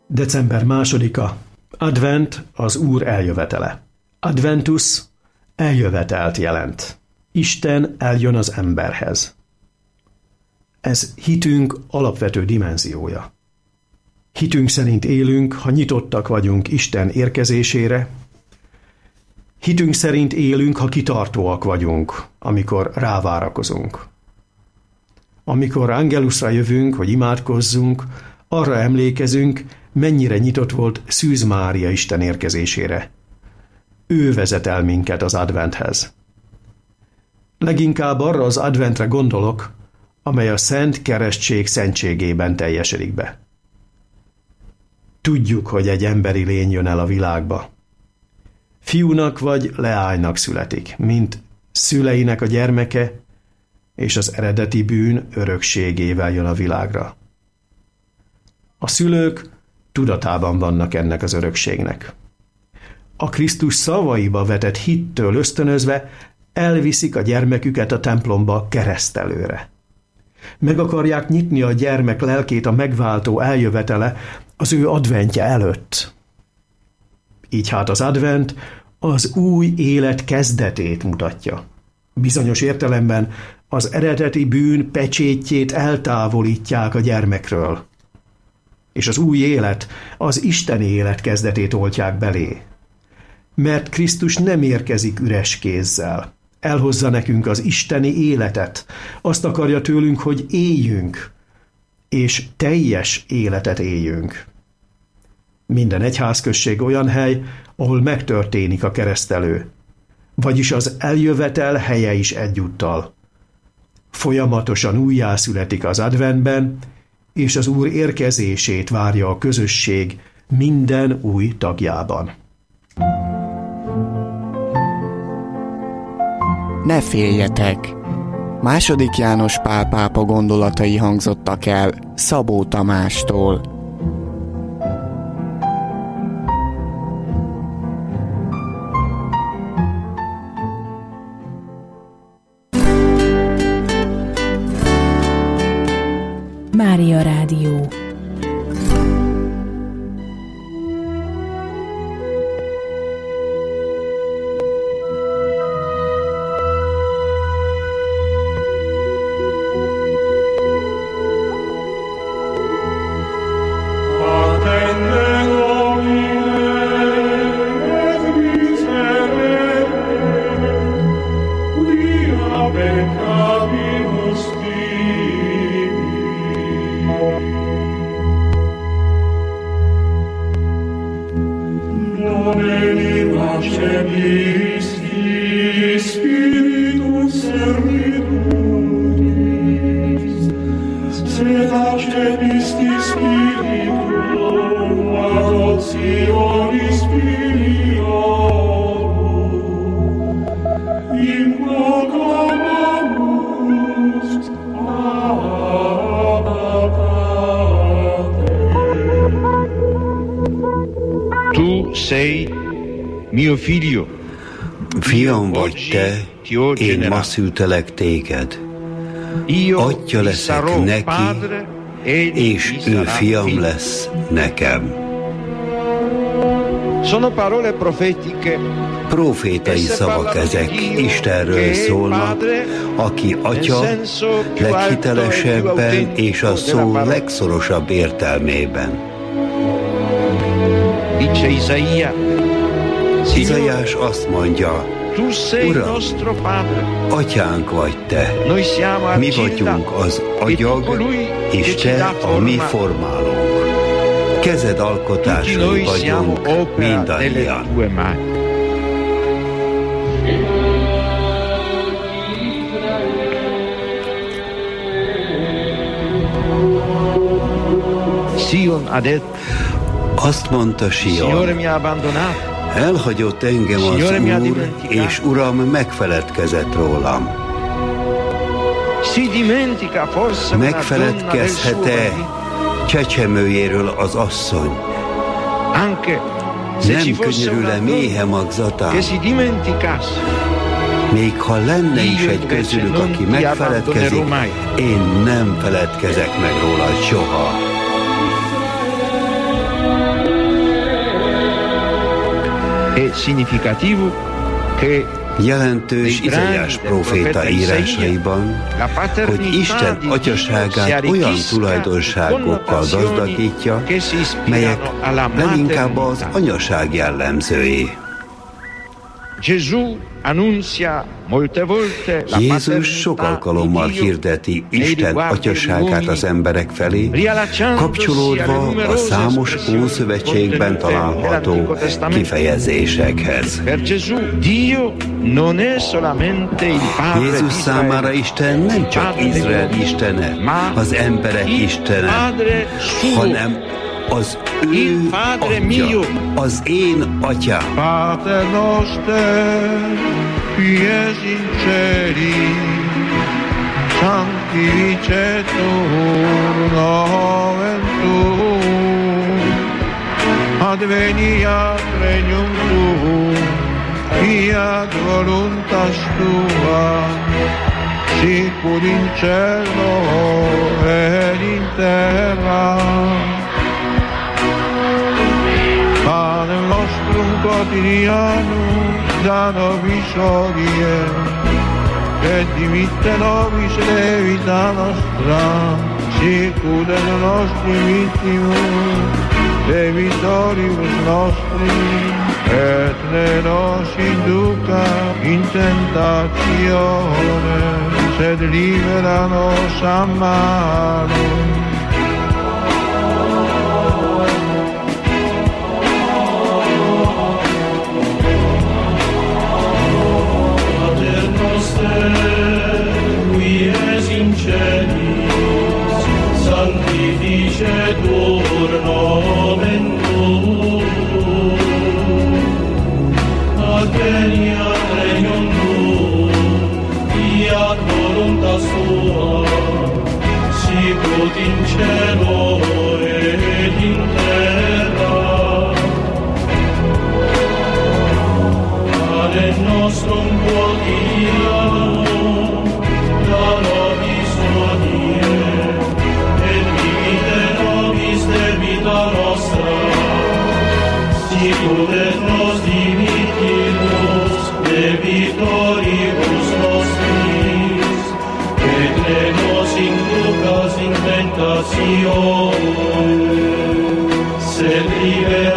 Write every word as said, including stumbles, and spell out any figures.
December másodika. Advent az Úr eljövetele. Adventus eljövetelt jelent. Isten eljön az emberhez. Ez hitünk alapvető dimenziója. Hitünk szerint élünk, ha nyitottak vagyunk Isten érkezésére. Hitünk szerint élünk, ha kitartóak vagyunk, amikor rávárakozunk. Amikor Angelusra jövünk, hogy imádkozzunk, arra emlékezünk, mennyire nyitott volt Szűz Mária Isten érkezésére. Ő vezet el minket az adventhez. Leginkább arra az adventre gondolok, amely a Szent Keresztség szentségében teljesedik be. Tudjuk, hogy egy emberi lény jön el a világba. Fiúnak vagy leánynak születik, mint szüleinek a gyermeke, és az eredeti bűn örökségével jön a világra. A szülők tudatában vannak ennek az örökségnek. A Krisztus szavaiba vetett hittől ösztönözve elviszik a gyermeküket a templomba keresztelőre. Meg akarják nyitni a gyermek lelkét a megváltó eljövetele az ő adventje előtt. Így hát az advent az új élet kezdetét mutatja. Bizonyos értelemben az eredeti bűn pecsétjét eltávolítják a gyermekről, és az új élet, az isteni élet kezdetét oltják belé. Mert Krisztus nem érkezik üres kézzel. Elhozza nekünk az isteni életet. Azt akarja tőlünk, hogy éljünk, és teljes életet éljünk. Minden egyházközség olyan hely, ahol megtörténik a keresztelő, vagyis az eljövetel helye is egyúttal. Folyamatosan újjászületik az adventben, és az Úr érkezését várja a közösség minden új tagjában. Ne féljetek! Második János Pál pápa gondolatai hangzottak el Szabó Tamástól. Mária Rádió. Fiam vagy te, én ma szültelek téged. Atya leszek neki, és ő fiam lesz nekem. Profétai szavak ezek, Istenről szólnak, aki atya leghitelesebben és a szó legszorosabb értelmében. Izaiás azt mondja, Uram, atyánk vagy te, mi vagyunk az agyag, és te a mi formálónk. Kezed alkotásai vagyunk mindannyian. Azt mondta Sion, elhagyott engem az Úr, és Uram megfeledkezett rólam. Megfeledkezhet-e csecsemőjéről az asszony? Nem könyörül-e méhe magzatán? Még ha lenne is egy közülük, aki megfeledkezik, én nem feledkezek meg róla soha. Jelentős Izaiás próféta írásaiban, hogy Isten atyaságát olyan tulajdonságokkal gazdagítja, melyek leginkább az anyaság jellemzői. Jézus sok alkalommal hirdeti Isten atyaságát az emberek felé, kapcsolódva a számos Ószövetségben található kifejezésekhez. Jézus számára Isten nem csak Izrael istene, az emberek istene, hanem az ő atya, az én atyám. Pater noster, qui es in celi, sanctificetur nomen tuum, adveniat regnum tuum, fiat voluntas tua, sicur in cielo et in terra. Panem nostrum quotidianum da nobis hodie, et dimitte nobis levita nostra, sicur et nostri vittimus, debitoribus nostri, et ne nos induca in tentatione, sed libera nos a malo. Qui es in celis, sanctificetur nomen tuum, adveniat regnum tuum, fiat voluntas tua, sicut in cielo et in terra. Panem nostrum quotidianum da nobis hodie, et dimitte nobis debita nostra, sicur et nos dimittimus debitoribus nostris, et ne nos inducas in tentatione, sed libera